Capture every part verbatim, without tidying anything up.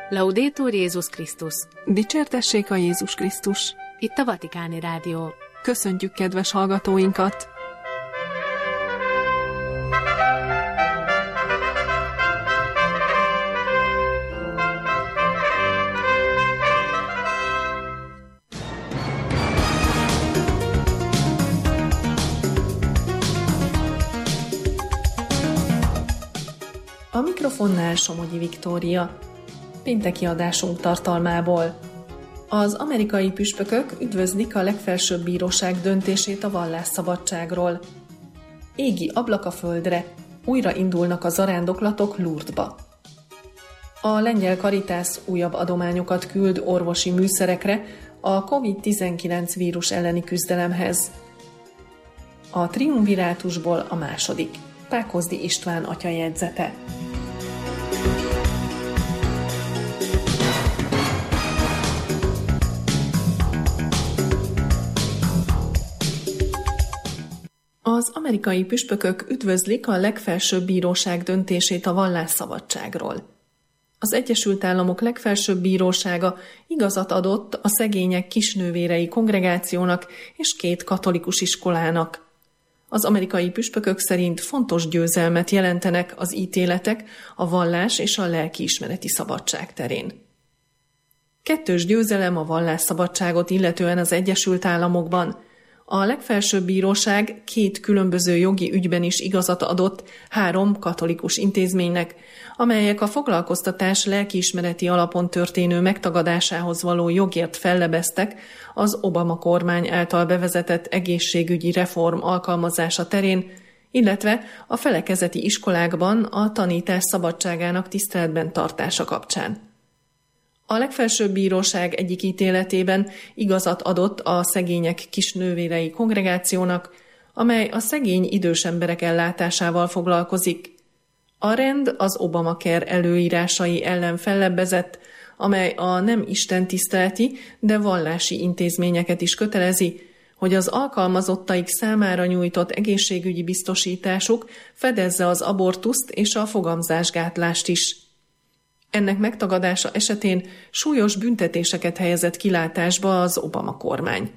Laudetur Jézus Krisztus! Dicsértessék a Jézus Krisztus! Itt a Vatikáni Rádió. Köszöntjük kedves hallgatóinkat! A mikrofonnál Somogyi Viktória. Pénteki adásunk tartalmából. Az amerikai püspökök üdvözlik a legfelsőbb bíróság döntését a vallásszabadságról. Égi ablak a földre, újra indulnak a zarándoklatok Lourdesba. A lengyel Caritas újabb adományokat küld orvosi műszerekre a kovid tizenkilenc vírus elleni küzdelemhez. A triumvirátusból a második. Pákozdi István atya jegyzete. Az amerikai püspökök üdvözlik a legfelsőbb bíróság döntését a vallásszabadságról. Az Egyesült Államok legfelsőbb bírósága igazat adott a szegények kisnővérei kongregációnak és két katolikus iskolának. Az amerikai püspökök szerint fontos győzelmet jelentenek az ítéletek a vallás és a lelkiismereti szabadság terén. Kettős győzelem a vallásszabadságot illetően az Egyesült Államokban. A legfelsőbb bíróság két különböző jogi ügyben is igazat adott három katolikus intézménynek, amelyek a foglalkoztatás lelkiismereti alapon történő megtagadásához való jogért fellebeztek az Obama kormány által bevezetett egészségügyi reform alkalmazása terén, illetve a felekezeti iskolákban a tanítás szabadságának tiszteletben tartása kapcsán. A legfelsőbb bíróság egyik ítéletében igazat adott a szegények kisnővérei kongregációnak, amely a szegény idős emberek ellátásával foglalkozik. A rend az Obamacare előírásai ellen fellebbezett, amely a nem istentiszteleti, de vallási intézményeket is kötelezi, hogy az alkalmazottaik számára nyújtott egészségügyi biztosításuk fedezze az abortuszt és a fogamzásgátlást is. Ennek megtagadása esetén súlyos büntetéseket helyezett kilátásba az Obama kormány.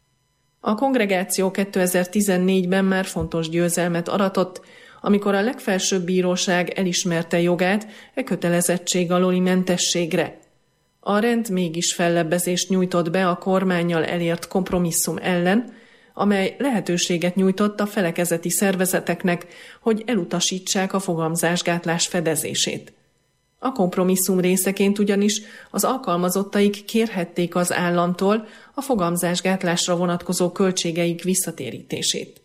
A kongregáció kétezer-tizennégyben már fontos győzelmet aratott, amikor a legfelsőbb bíróság elismerte jogát e kötelezettség alóli mentességre. A rend mégis fellebbezést nyújtott be a kormánnyal elért kompromisszum ellen, amely lehetőséget nyújtott a felekezeti szervezeteknek, hogy elutasítsák a fogamzásgátlás fedezését. A kompromisszum részeként ugyanis az alkalmazottaik kérhették az államtól a fogamzásgátlásra vonatkozó költségeik visszatérítését.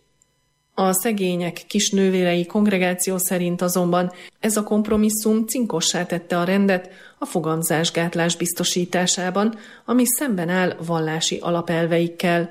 A szegények kisnővérei kongregáció szerint azonban ez a kompromisszum cinkossá tette a rendet a fogamzásgátlás biztosításában, ami szemben áll vallási alapelveikkel.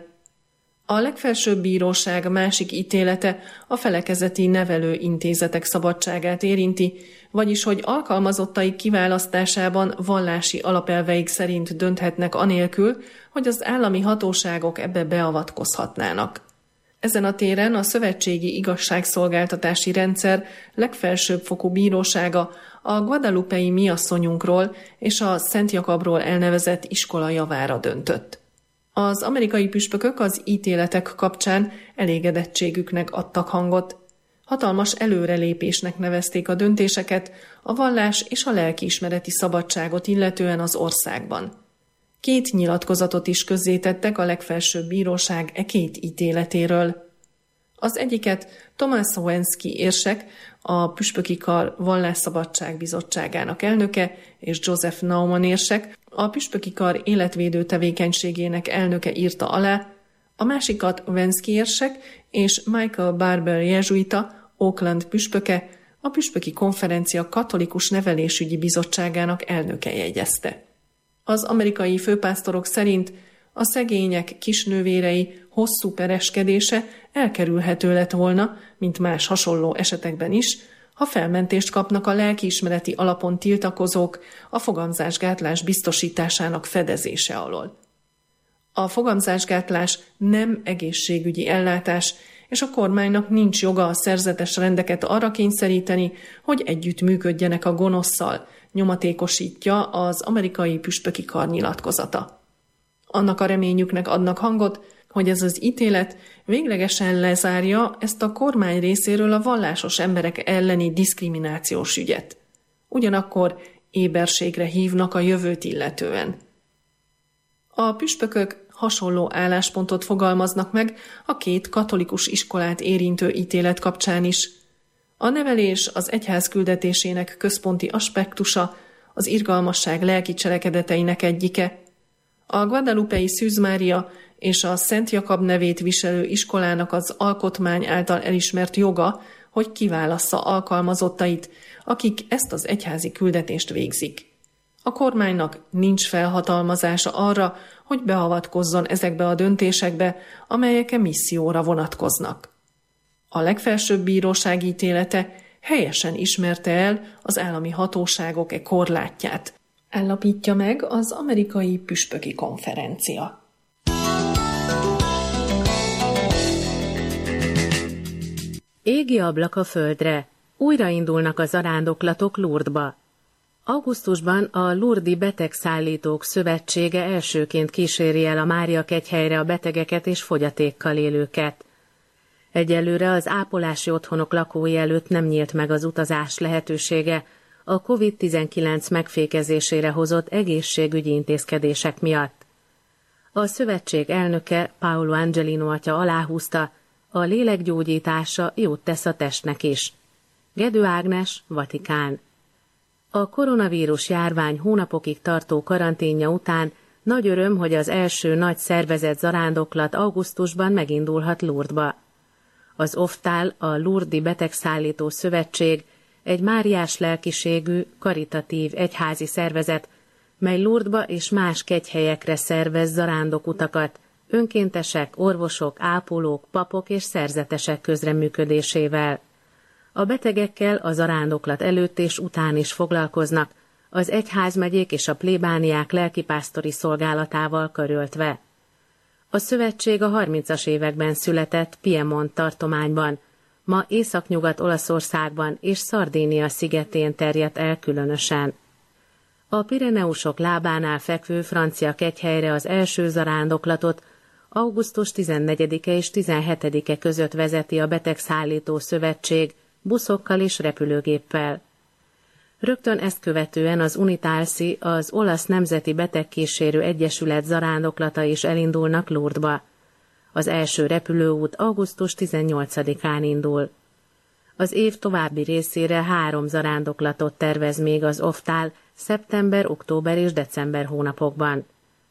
A legfelsőbb bíróság másik ítélete a felekezeti nevelőintézetek szabadságát érinti, vagyis hogy alkalmazottaik kiválasztásában vallási alapelveik szerint dönthetnek anélkül, hogy az állami hatóságok ebbe beavatkozhatnának. Ezen a téren a szövetségi igazságszolgáltatási rendszer legfelsőbb fokú bírósága a guadalupei mi asszonyunkról és a Szent Jakabról elnevezett iskola javára döntött. Az amerikai püspökök az ítéletek kapcsán elégedettségüknek adtak hangot. Hatalmas előrelépésnek nevezték a döntéseket a vallás és a lelkiismereti szabadságot illetően az országban. Két nyilatkozatot is közzétettek a legfelsőbb bíróság e két ítéletéről. Az egyiket Thomas Wenski érsek, a Püspöki Kar Vallásszabadság Bizottságának elnöke, és Joseph Naumann érsek, a Püspöki Kar életvédő tevékenységének elnöke írta alá, a másikat Wenski érsek és Michael Barber jezsuita, Oakland püspöke, a Püspöki Konferencia Katolikus Nevelésügyi Bizottságának elnöke jegyezte. Az amerikai főpásztorok szerint a szegények kisnővérei hosszú pereskedése elkerülhető lett volna, mint más hasonló esetekben is, ha felmentést kapnak a lelkiismereti alapon tiltakozók a fogamzásgátlás biztosításának fedezése alól. A fogamzásgátlás nem egészségügyi ellátás, és a kormánynak nincs joga a szerzetes rendeket arra kényszeríteni, hogy együtt működjenek a gonoszszal, nyomatékosítja az amerikai püspöki kar nyilatkozata. Annak a reményüknek adnak hangot, hogy ez az ítélet véglegesen lezárja ezt a kormány részéről a vallásos emberek elleni diszkriminációs ügyet. Ugyanakkor éberségre hívnak a jövőt illetően. A püspökök hasonló álláspontot fogalmaznak meg a két katolikus iskolát érintő ítélet kapcsán is. A nevelés az egyház küldetésének központi aspektusa, az irgalmasság lelki cselekedeteinek egyike. A Guadalupei Szűz Mária és a Szent Jakab nevét viselő iskolának az alkotmány által elismert joga, hogy kiválassza alkalmazottait, akik ezt az egyházi küldetést végzik. A kormánynak nincs felhatalmazása arra, hogy beavatkozzon ezekbe a döntésekbe, amelyek a misszióra vonatkoznak. A legfelsőbb bíróság ítélete helyesen ismerte el az állami hatóságok e korlátját, állapítja meg az amerikai püspöki konferencia. Égi ablak a földre. Újraindulnak a zarándoklatok Lourdesba. Augusztusban a Lourdes-i Betegszállítók Szövetsége elsőként kíséri el a Mária-kegyhelyre a betegeket és fogyatékkal élőket. Egyelőre az ápolási otthonok lakói előtt nem nyílt meg az utazás lehetősége a kovid tizenkilenc megfékezésére hozott egészségügyi intézkedések miatt. A szövetség elnöke, Paolo Angelino atya aláhúzta, a lélek gyógyítása jót tesz a testnek is. Gedő Ágnes, Vatikán. A koronavírus járvány hónapokig tartó karanténja után nagy öröm, hogy az első nagy szervezett zarándoklat augusztusban megindulhat Lourdesba. Az oftál, a Lourdes-i Betegszállító Szövetség egy máriás lelkiségű, karitatív egyházi szervezet, mely Lourdesba és más kegyhelyekre szervez zarándokutakat, önkéntesek, orvosok, ápolók, papok és szerzetesek közreműködésével. A betegekkel a zarándoklat előtt és után is foglalkoznak, az egyházmegyék és a plébániák lelkipásztori szolgálatával karöltve. A szövetség a harmincas években született Piemont tartományban, ma Északnyugat-Olaszországban és Szardínia szigetén terjedt el különösen. A Pireneusok lábánál fekvő francia kegyhelyre az első zarándoklatot augusztus tizennegyedike és tizenhetedike között vezeti a Betegszállító Szövetség buszokkal és repülőgéppel. Rögtön ezt követően az Unitalsi, az Olasz Nemzeti Betegkísérő Egyesület zarándoklata is elindulnak Lourdesba. Az első repülőút augusztus tizennyolcadikán indul. Az év további részére három zarándoklatot tervez még az oftál szeptember, október és december hónapokban.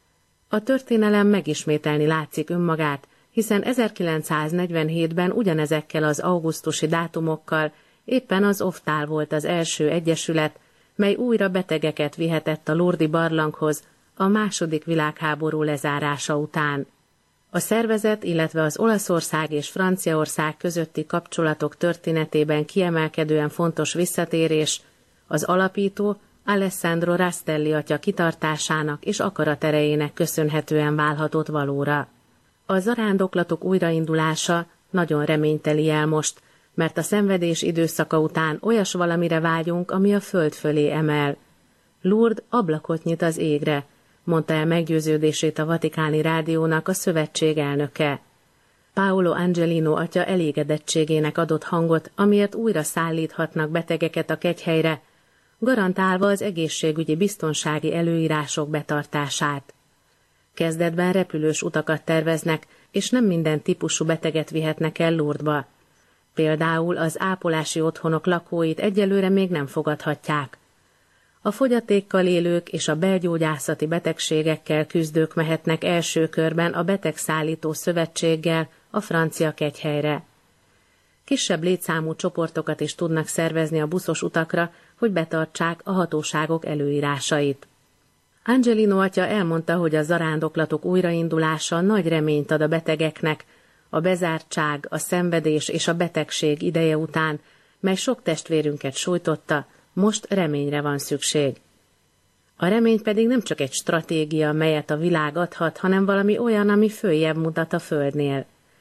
A történelem megismételni látszik önmagát, hiszen ezerkilencszáznegyvenhétben ugyanezekkel az augusztusi dátumokkal éppen az oftál volt az első egyesület, mely újra betegeket vihetett a Lourdes-i barlanghoz a második világháború lezárása után. A szervezet, illetve az Olaszország és Franciaország közötti kapcsolatok történetében kiemelkedően fontos visszatérés az alapító Alessandro Rastelli atya kitartásának és akaraterejének köszönhetően válhatott valóra. A zarándoklatok újraindulása nagyon reményteli jel most, mert a szenvedés időszaka után olyas valamire vágyunk, ami a föld fölé emel. Lourdes ablakot nyit az égre, mondta el meggyőződését a Vatikáni Rádiónak a szövetség elnöke. Paolo Angelino atya elégedettségének adott hangot, amiért újra szállíthatnak betegeket a kegyhelyre, garantálva az egészségügyi biztonsági előírások betartását. Kezdetben repülős utakat terveznek, és nem minden típusú beteget vihetnek el Lourdesba. Például az ápolási otthonok lakóit egyelőre még nem fogadhatják. A fogyatékkal élők és a belgyógyászati betegségekkel küzdők mehetnek első körben a Betegszállító Szövetséggel a francia kegyhelyre. Kisebb létszámú csoportokat is tudnak szervezni a buszos utakra, hogy betartsák a hatóságok előírásait. Angelino atya elmondta, hogy a zarándoklatok újraindulása nagy reményt ad a betegeknek, a bezártság, a szenvedés és a betegség ideje után, mely sok testvérünket sújtotta, most reményre van szükség. A remény pedig nem csak egy stratégia, melyet a világ adhat, hanem valami olyan, ami följebb mutat a földnél.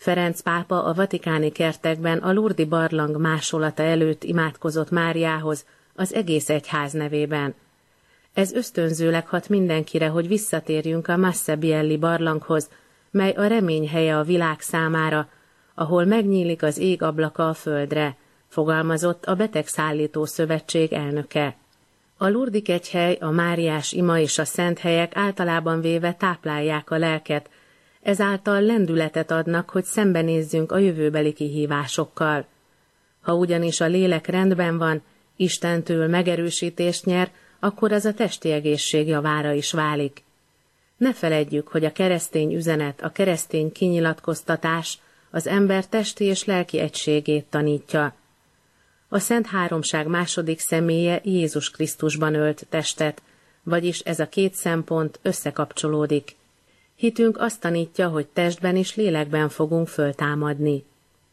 Ferenc pápa a vatikáni kertekben a Lourdes-i barlang másolata előtt imádkozott Máriához az egész egyház nevében. Ez ösztönzőleg hat mindenkire, hogy visszatérjünk a Massa Bielli barlanghoz, mely a remény helye a világ számára, ahol megnyílik az ég ablaka a földre, fogalmazott a Betegszállító Szövetség elnöke. A Lourdes-i kegyhely, a Máriás ima és a szent helyek általában véve táplálják a lelket, ezáltal lendületet adnak, hogy szembenézzünk a jövőbeli kihívásokkal. Ha ugyanis a lélek rendben van, Istentől megerősítést nyer, akkor az a testi egészség javára is válik. Ne feledjük, hogy a keresztény üzenet, a keresztény kinyilatkoztatás az ember testi és lelki egységét tanítja. A Szent Háromság második személye Jézus Krisztusban ölt testet, vagyis ez a két szempont összekapcsolódik. Hitünk azt tanítja, hogy testben és lélekben fogunk föltámadni.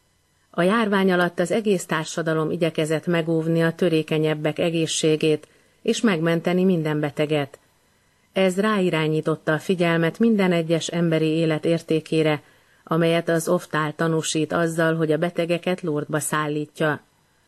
A járvány alatt az egész társadalom igyekezett megóvni a törékenyebbek egészségét és megmenteni minden beteget. Ez ráirányította a figyelmet minden egyes emberi élet értékére, amelyet az oftál tanúsít azzal, hogy a betegeket Lourdesba szállítja.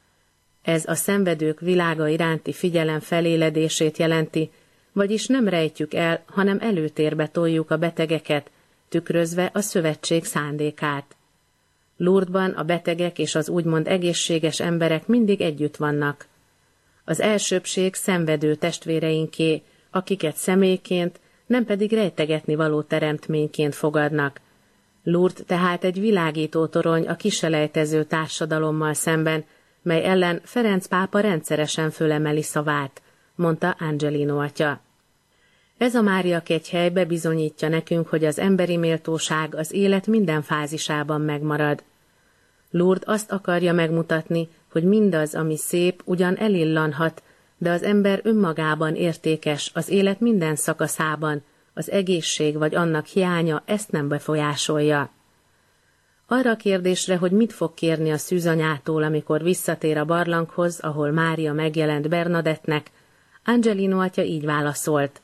Ez a szenvedők világa iránti figyelem feléledését jelenti, vagyis nem rejtjük el, hanem előtérbe toljuk a betegeket, tükrözve a szövetség szándékát. Lourdesban a betegek és az úgymond egészséges emberek mindig együtt vannak. Az elsőbbség szenvedő testvéreinké, akiket személyként, nem pedig rejtegetni való teremtményként fogadnak. Lourdes tehát egy világító torony a kiselejtező társadalommal szemben, mely ellen Ferenc pápa rendszeresen fölemeli szavát, mondta Angelino atya. Ez a Mária kegyhely bebizonyítja nekünk, hogy az emberi méltóság az élet minden fázisában megmarad. Lourdes azt akarja megmutatni, hogy mindaz, ami szép, ugyan elillanhat, de az ember önmagában értékes az élet minden szakaszában, az egészség vagy annak hiánya ezt nem befolyásolja. Arra a kérdésre, hogy mit fog kérni a szűzanyától, amikor visszatér a barlanghoz, ahol Mária megjelent Bernadettnek, Angelino atya így válaszolt.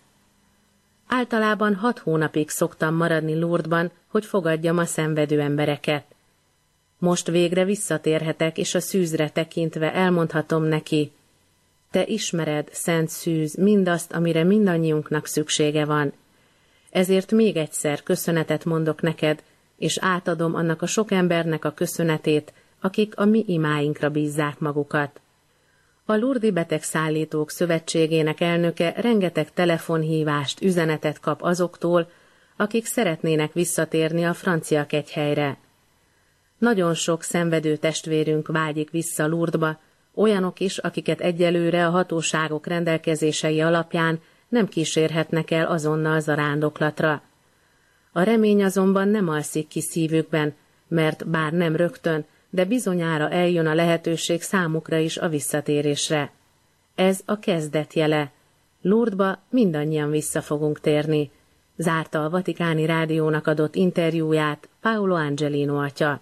Általában hat hónapig szoktam maradni Lourdesban, hogy fogadjam a szenvedő embereket. Most végre visszatérhetek, és a szűzre tekintve elmondhatom neki, te ismered, szent szűz, mindazt, amire mindannyiunknak szüksége van. Ezért még egyszer köszönetet mondok neked, és átadom annak a sok embernek a köszönetét, akik a mi imáinkra bízzák magukat. A Lourdes-i Betegszállítók Szövetségének elnöke rengeteg telefonhívást, üzenetet kap azoktól, akik szeretnének visszatérni a francia kegyhelyre. Nagyon sok szenvedő testvérünk vágyik vissza Lourdesba, olyanok is, akiket egyelőre a hatóságok rendelkezései alapján nem kísérhetnek el azonnal zarándoklatra. A remény azonban nem alszik ki szívükben, mert bár nem rögtön, de bizonyára eljön a lehetőség számukra is a visszatérésre. Ez a kezdet jele. Lourdesba mindannyian vissza fogunk térni, zárta a Vatikáni Rádiónak adott interjúját Paolo Angelino atya.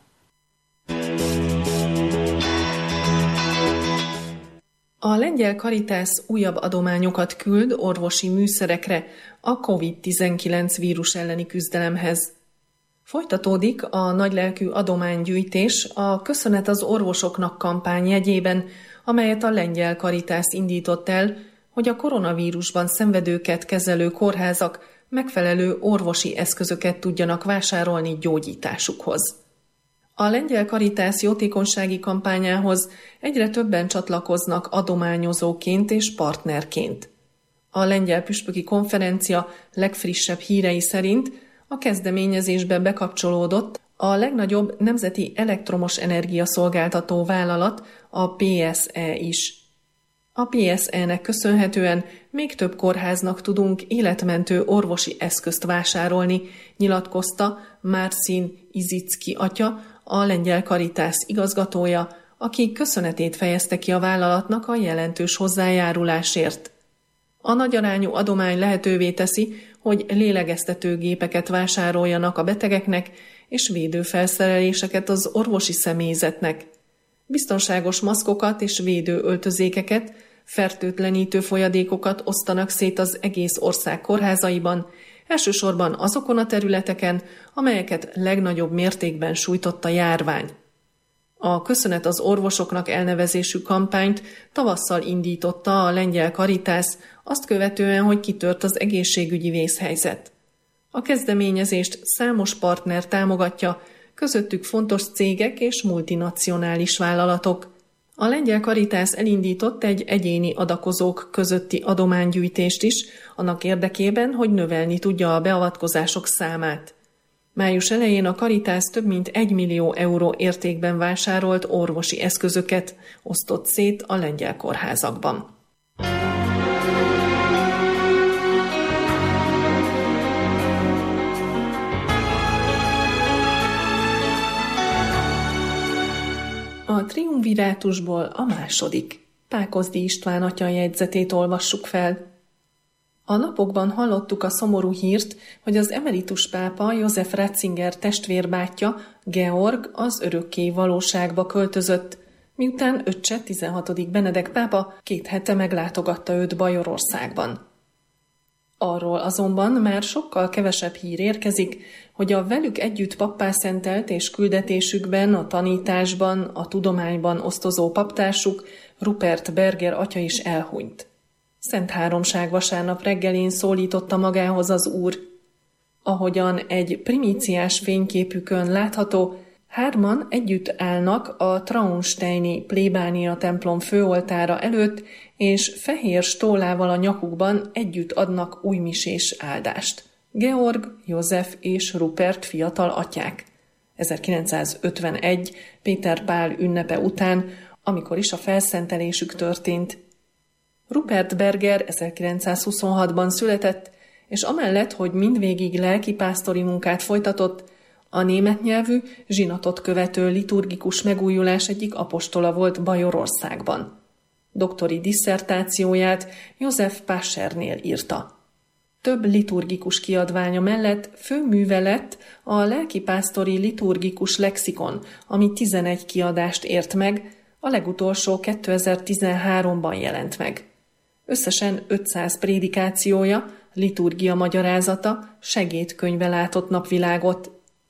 A lengyel Caritas újabb adományokat küld orvosi műszerekre a kovid tizenkilenc vírus elleni küzdelemhez. Folytatódik a nagylelkű adománygyűjtés a Köszönet az orvosoknak kampány jegyében, amelyet a lengyel Caritas indított el, hogy a koronavírusban szenvedőket kezelő kórházak megfelelő orvosi eszközöket tudjanak vásárolni gyógyításukhoz. A lengyel Caritas jótékonysági kampányához egyre többen csatlakoznak adományozóként és partnerként. A lengyel püspöki konferencia legfrissebb hírei szerint a kezdeményezésbe bekapcsolódott a legnagyobb nemzeti elektromos energiaszolgáltató vállalat, a pé es é is. A pé es é-nek köszönhetően még több kórháznak tudunk életmentő orvosi eszközt vásárolni, nyilatkozta Marcin Izicki atya, a lengyel Caritas igazgatója, aki köszönetét fejezte ki a vállalatnak a jelentős hozzájárulásért. A nagyarányú adomány lehetővé teszi, hogy lélegeztetőgépeket vásároljanak a betegeknek, és védőfelszereléseket az orvosi személyzetnek. Biztonságos maszkokat és védőöltözékeket, fertőtlenítő folyadékokat osztanak szét az egész ország kórházaiban, elsősorban azokon a területeken, amelyeket legnagyobb mértékben sújtott a járvány. A Köszönet az orvosoknak elnevezésű kampányt tavasszal indította a lengyel Caritas, azt követően, hogy kitört az egészségügyi vészhelyzet. A kezdeményezést számos partner támogatja, közöttük fontos cégek és multinacionális vállalatok. A lengyel Caritas elindított egy egyéni adakozók közötti adománygyűjtést is, annak érdekében, hogy növelni tudja a beavatkozások számát. Május elején a Caritas több mint egy millió euró értékben vásárolt orvosi eszközöket osztott szét a lengyel kórházakban. A triumvirátusból a második, Pákozdi István atya jegyzetét olvassuk fel. A napokban hallottuk a szomorú hírt, hogy az emeritus pápa József Ratzinger testvérbátyja, Georg az örökké valóságba költözött, miután öccse tizenhatodik Benedek pápa két hete meglátogatta őt Bajorországban. Arról azonban már sokkal kevesebb hír érkezik, hogy a velük együtt pappá szentelt és küldetésükben, a tanításban, a tudományban osztozó paptársuk, Rupert Berger atya is elhunyt. Szent Háromság vasárnap reggelén szólította magához az Úr. Ahogyan egy primíciás fényképükön látható, hárman együtt állnak a Traunsteini plébánia templom főoltára előtt, és fehér stólával a nyakukban együtt adnak újmisés áldást. Georg, József és Rupert fiatal atyák. ezerkilencszázötvenegy. Péter Pál ünnepe után, amikor is a felszentelésük történt. Rupert Berger ezerkilencszázhuszonhatban született, és amellett, hogy mindvégig lelkipásztori munkát folytatott, a német nyelvű, zsinatot követő liturgikus megújulás egyik apostola volt Bajorországban. Doktori disszertációját József Paschernél írta. Több liturgikus kiadványa mellett főműve lett a lelkipásztori liturgikus lexikon, ami tizenegy kiadást ért meg, a legutolsó kétezer-tizenháromban jelent meg. Összesen ötszáz prédikációja, liturgia magyarázata, segédkönyve látott napvilágot.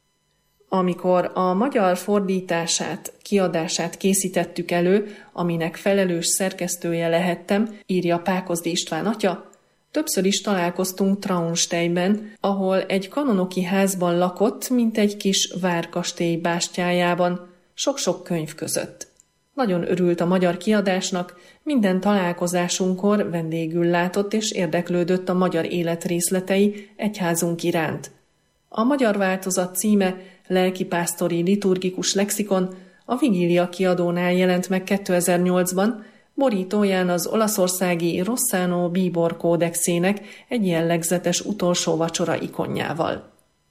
Amikor a magyar fordítását, kiadását készítettük elő, aminek felelős szerkesztője lehettem, írja Pákozdi István atya, többször is találkoztunk Traunsteinben, ahol egy kanonoki házban lakott, mint egy kis várkastély bástyájában, sok-sok könyv között. Nagyon örült a magyar kiadásnak, minden találkozásunkkor vendégül látott és érdeklődött a magyar élet részletei egyházunk iránt. A magyar változat címe Lelkipásztori liturgikus lexikon a Vigília kiadónál jelent meg kétezer-nyolcban, borítóján az olaszországi Rossano bíbor kódexének egy jellegzetes utolsó vacsora ikonjával.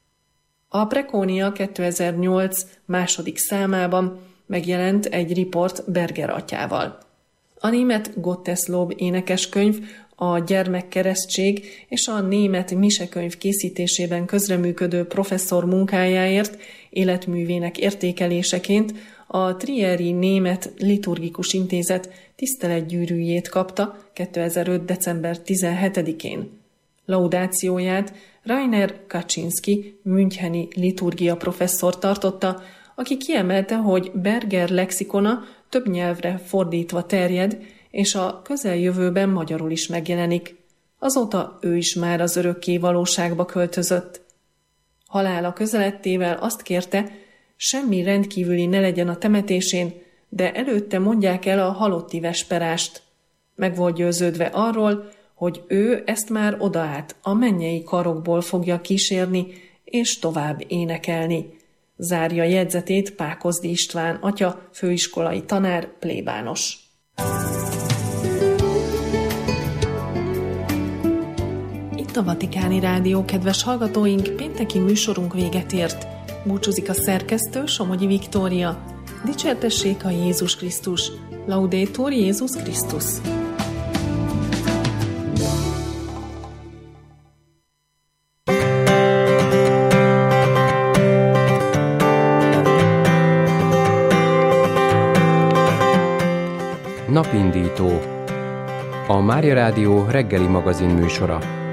A Prekónia kétezer-nyolc második számában megjelent egy riport Berger atyával. A német Gotteslob énekeskönyv, a gyermekkeresztség és a német misekönyv készítésében közreműködő professzor munkájáért, életművének értékeléseként a Trieri Német Liturgikus Intézet tiszteletgyűrűjét kapta kétezer-öt. december tizenhetedikén. Laudációját Rainer Kaczynski, müncheni liturgia professzor tartotta, aki kiemelte, hogy Berger lexikona több nyelvre fordítva terjed, és a közeljövőben magyarul is megjelenik. Azóta ő is már az örökké valóságba költözött. Halála közelettével azt kérte, semmi rendkívüli ne legyen a temetésén, de előtte mondják el a halotti vesperást. Meg volt győződve arról, hogy ő ezt már odaát a mennyei karokból fogja kísérni, és tovább énekelni. Zárja jegyzetét Pákozdi István atya, főiskolai tanár, plébános. Itt a Vatikáni Rádió, kedves hallgatóink, pénteki műsorunk véget ért. Búcsúzik a szerkesztő, Somogyi Viktória. Dicsértessék a Jézus Krisztus! Laudetur Jézus Krisztus! Napindító. A Mária Rádió reggeli magazin műsora.